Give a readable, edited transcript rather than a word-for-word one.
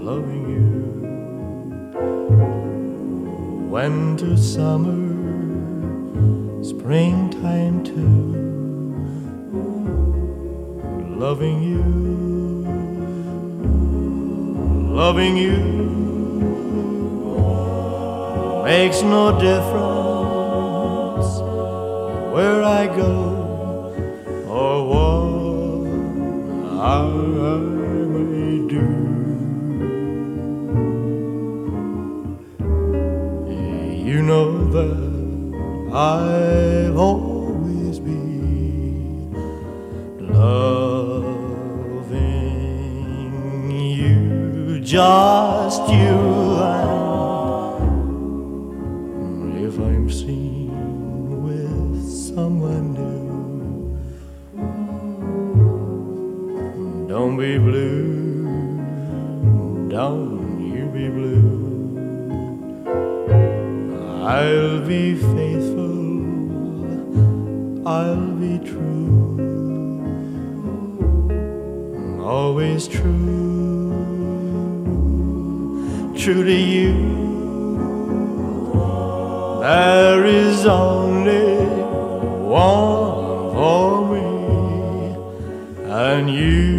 loving you. Winter, summer, springtime too, loving you, loving you makes no difference where I go or what I may do. You know that I'll always be loving you, just you. And if I'm seen with someone new, don't be blue, don't you be blue. I'll be faithful, I'll be true, always true, true to you. There is only one for me, and you